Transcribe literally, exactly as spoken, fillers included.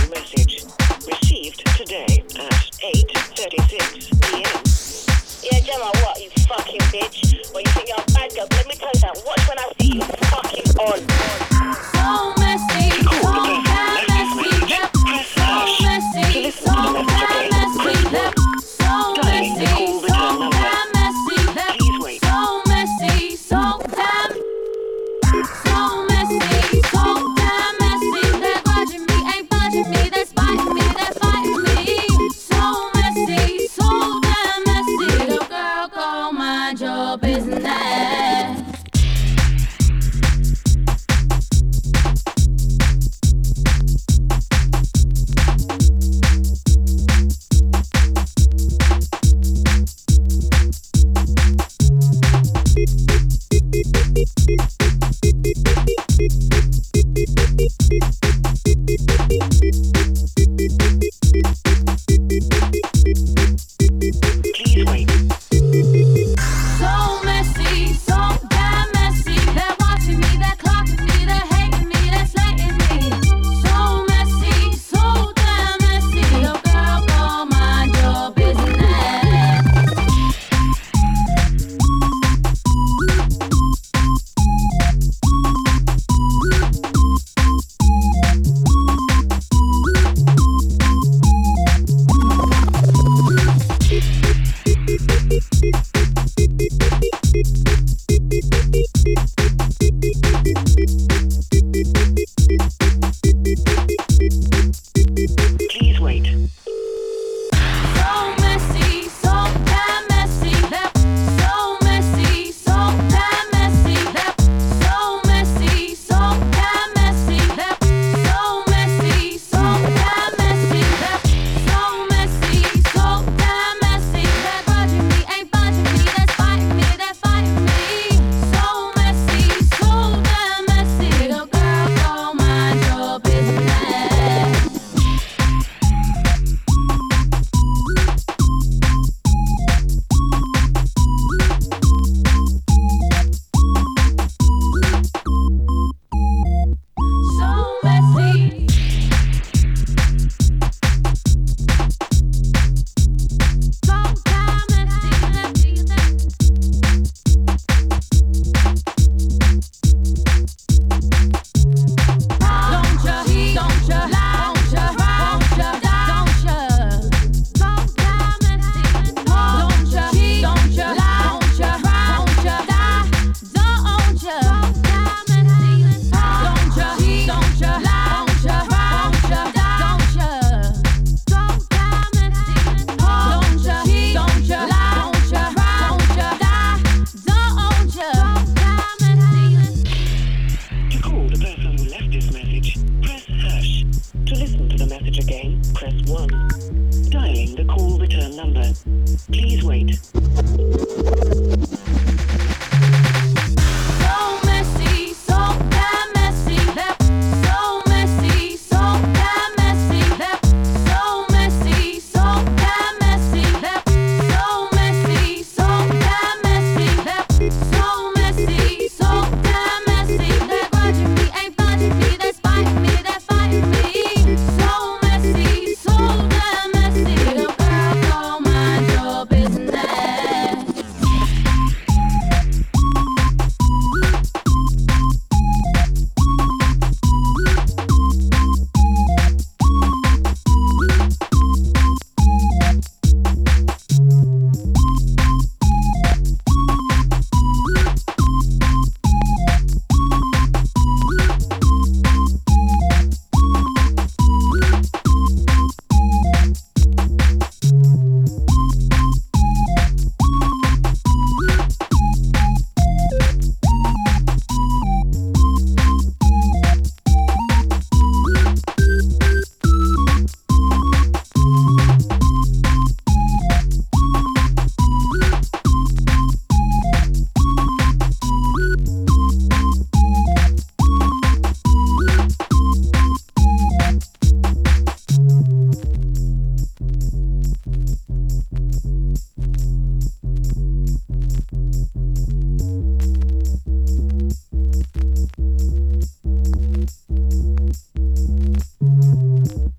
personal message received today at eight thirty-six p m. Yeah, Gemma, what, you fucking bitch? Well, you think you're a bad girl, but let me tell you that. Watch when I see you fucking on. So messy, so damn messy, yep. So messy, so damn messy, yep. So messy, so damn messy, yep. So messy, so damn, so messy, so damn messy. They're grudging me, ain't budging me, they're spiting me, they're fighting me. So messy, so damn messy. Little girl, go mind your business. Please wait. So messy, so damn messy. They're watching me, they're clocking me, they're hating me, they're slating me. So messy, so damn messy. Little girl, go mind your business. Please wait. So messy, so damn messy. They're so messy, so damn messy. They're so messy, so damn messy. They're so messy, so damn messy. They're so messy, so damn messy. They're grudging me, ain't budging me, they're spiting me, they're fighting me. So messy, so damn messy. Little girl, go mind your business. So messy. So damn messy. Don't ya, don't ya, don't ya, don't ya, don't ya. So damn messy. Don't ya, don't ya, don't ya, don't ya, don't ya. So damn messy. Don't ya, don't ya, don't ya, don't ya, don't ya. So damn messy. Don't ya, don't ya, don't ya, don't ya, don't ya. So damn messy. To call the person who left this message, press hash. To listen to the message again, press one. Dialing the call return number. Please wait.